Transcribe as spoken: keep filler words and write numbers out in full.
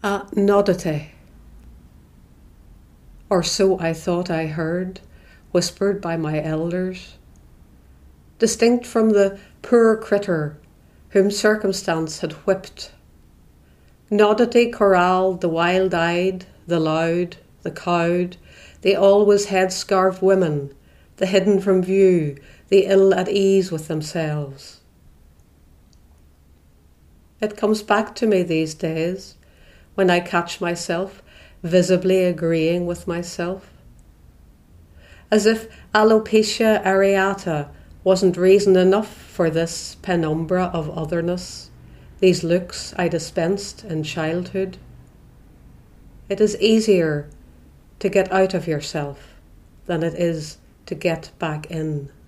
A nodity, or so I thought I heard, whispered by my elders, distinct from the poor critter whom circumstance had whipped. Nodity corralled the wild-eyed, the loud, the cowed, the always headscarved women, the hidden from view, the ill at ease with themselves. It comes back to me these days, when I catch myself visibly agreeing with myself, as if alopecia areata wasn't reason enough for this penumbra of otherness, these looks I dispensed in childhood. It is easier to get out of yourself than it is to get back in.